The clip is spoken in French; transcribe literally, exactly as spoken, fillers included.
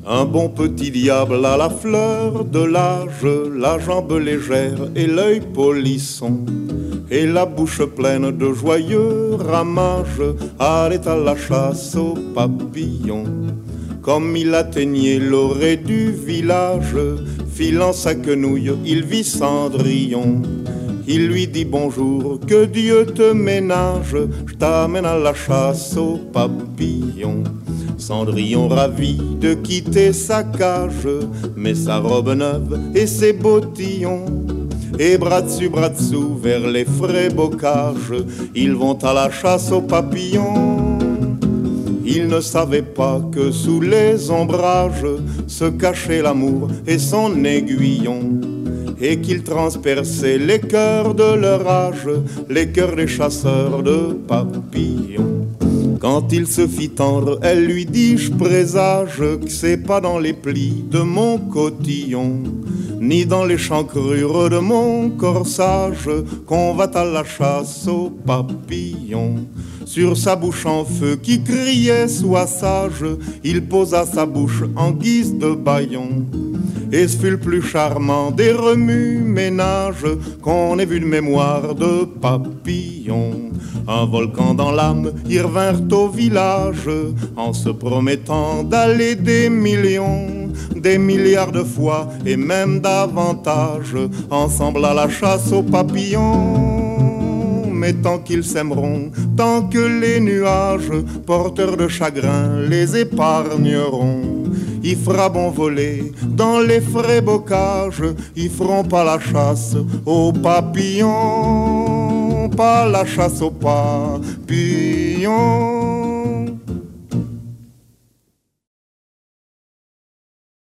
Un bon petit diable à la fleur de l'âge, la jambe légère et l'œil polisson, et la bouche pleine de joyeux ramages, allait à la chasse aux papillons. Comme il atteignait l'orée du village, filant sa quenouille, il vit Cendrillon. Il lui dit bonjour, que Dieu te ménage, je t'amène à la chasse aux papillons. Cendrillon ravi de quitter sa cage, met sa robe neuve et ses bottillons. Et bras dessus, bras dessous, vers les frais bocages, ils vont à la chasse aux papillons. Ils ne savaient pas que sous les ombrages se cachait l'amour et son aiguillon, et qu'il transperçait les cœurs de leur âge, les cœurs des chasseurs de papillons. Quand il se fit tendre, elle lui dit, je présage que c'est pas dans les plis de mon cotillon, ni dans les chancrures de mon corsage, qu'on va à la chasse aux papillons. Sur sa bouche en feu qui criait sois sage, il posa sa bouche en guise de bâillon. Et ce fut le plus charmant des remue-ménages qu'on ait vu de mémoire de papillon. Un volcan dans l'âme, ils revinrent au village en se promettant d'aller des millions, des milliards de fois et même davantage, ensemble à la chasse aux papillons. Mais tant qu'ils s'aimeront, tant que les nuages porteurs de chagrin les épargneront, il fera bon voler dans les frais bocages, ils feront pas la chasse aux papillons, pas la chasse aux papillons.